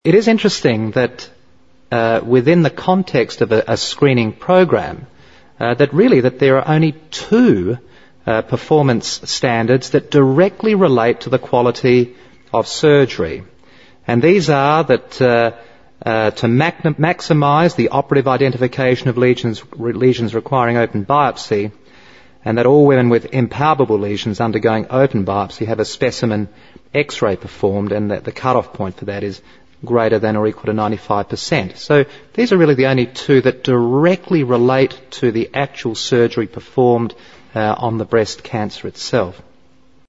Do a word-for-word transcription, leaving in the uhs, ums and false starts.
It is interesting that uh, within the context of a, a screening program, uh, that really that there are only two uh, performance standards that directly relate to the quality of surgery. And these are that uh, uh, to mac- maximise the operative identification of lesions, re- lesions requiring open biopsy, and that all women with impalpable lesions undergoing open biopsy have a specimen X-ray performed, and that the cut-off point for that is greater than or equal to ninety-five percent. So these are really the only two that directly relate to the actual surgery performed uh, on the breast cancer itself.